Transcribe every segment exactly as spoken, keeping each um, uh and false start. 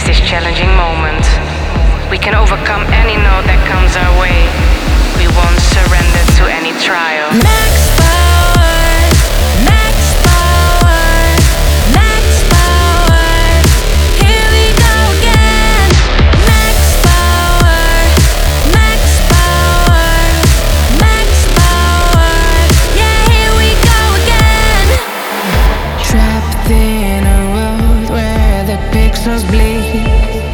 face this challenging moment. We can overcome any no that comes our way. We won't surrender to any trial. Max power, max power, max power. Here we go again. Max power, max power, max power. Yeah, here we go again. Trapped in a world where the pixels bleed.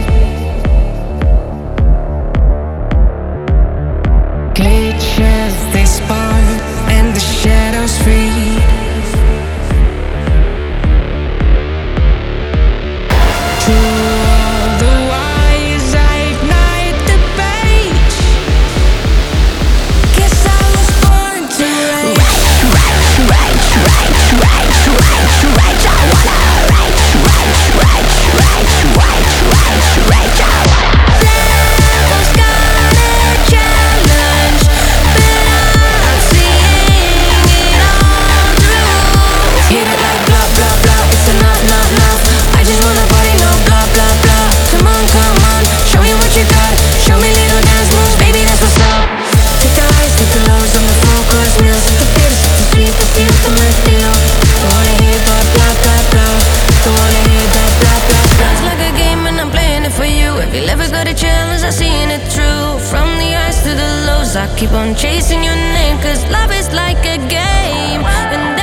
Glitches, they spawn and the shadows free. Through all the wires I ignite the page. Guess I was born to rage. Rage, rage, rage, rage, rage, rage. I wanna rage, rage, rage, rage, rage, rage, rage. I wanna. Devil's got a challenge, but I'm seeing it all through. Hit it like blah, blah, blah. It's enough, enough, enough. I just wanna party, no blah, blah, blah. Come on, come on, show me what you got. Show me little dance moves, baby, that's what's up. Take the highs, take the lows, I'm the focus meals. The bitter, the sweet, the feel, the mouthfeel. Don't wanna hear that blah, blah, blah. Don't wanna hear that blah, blah, blah. It's like a game and I'm playing it for you. If you ever got a challenge, I'm seeing it through. From the highs to the lows, I keep on chasing your name. Cause love is like a game, and